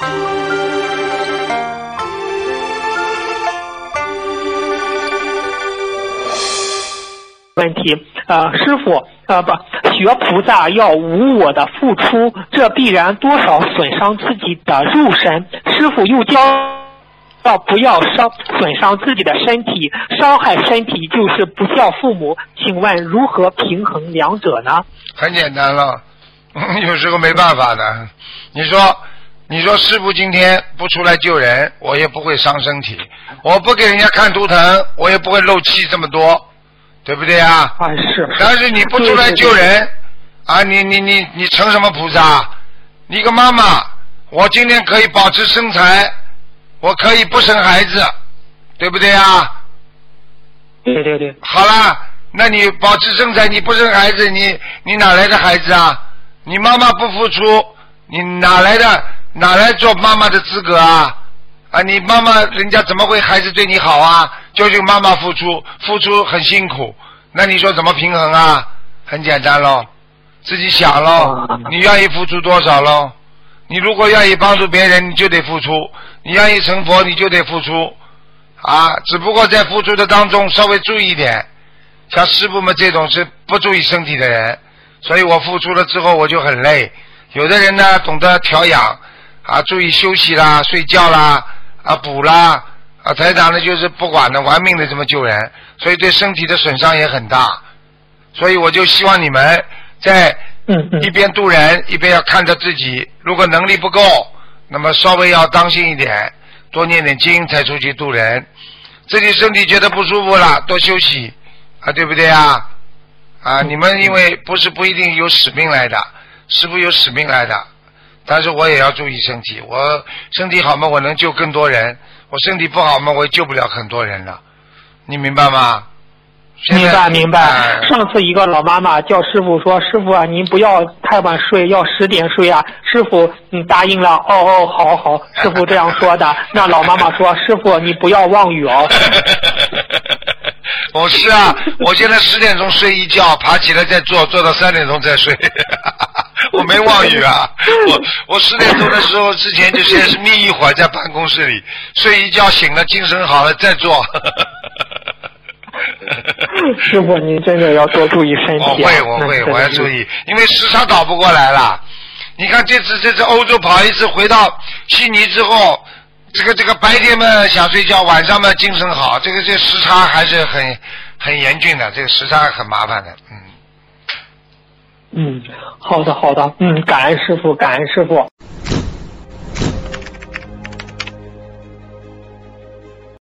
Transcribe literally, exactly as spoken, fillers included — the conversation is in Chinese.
问题，呃，师傅，呃，不，学菩萨要无我的付出，这必然多少损伤自己的肉身。师傅又教要不要伤损伤自己的身体，伤害身体就是不孝父母。请问如何平衡两者呢？ 很简单了，有时候没办法的。你说，你说师傅今天不出来救人，我也不会伤身体；我不给人家看图腾，我也不会漏气这么多。对不对啊？ 啊是。 但是你不出来救人，对对对啊，你你你你成什么菩萨？你一个妈妈，我今天可以保持身材，我可以不生孩子，对不对啊？ 对对对。 好了，那你保持身材，你不生孩子，你你哪来的孩子啊？你妈妈不付出，你哪来的哪来做妈妈的资格啊？啊，你妈妈人家怎么会孩子对你好啊？就是妈妈付出，付出很辛苦，那你说怎么平衡啊？很简单咯，自己想咯，你愿意付出多少咯？你如果愿意帮助别人，你就得付出；你愿意成佛，你就得付出。啊，只不过在付出的当中稍微注意一点，像师父们这种是不注意身体的人，所以我付出了之后我就很累。有的人呢懂得调养，啊，注意休息啦、睡觉啦、啊补啦。啊，台长呢就是不管的，玩命的这么救人，所以对身体的损伤也很大。所以我就希望你们在一边渡人，一边要看着自己。如果能力不够，那么稍微要当心一点，多念点经才出去渡人。自己身体觉得不舒服了，多休息啊，对不对啊？啊，你们因为不是不一定有使命来的，师父有使命来的，但是我也要注意身体。我身体好嘛，我能救更多人。我身体不好嘛，我也救不了很多人了，你明白吗？ 明白明白、呃。上次一个老妈妈叫师傅说：“师傅啊，您不要太晚睡，要十点睡啊。”师傅嗯答应了，哦哦，好好，师傅这样说的。那老妈妈说：“师傅你不要妄语哦。” 我是啊，我现在十点钟睡一觉，爬起来再做，做到三点钟再睡。我没妄语啊，我我十点钟的时候之前就先是眯一会儿在办公室里睡一觉，醒了精神好了再做。 师傅您真的要多注意身体、啊。 我会我会我要注意，因为时差倒不过来了。你看这次这次欧洲跑一次，回到悉尼之后，这个这个白天嘛想睡觉，晚上嘛精神好，这个这时差还是很很严峻的，这个时差很麻烦的，嗯。 嗯，好的好的，嗯，感恩师父，感恩师父。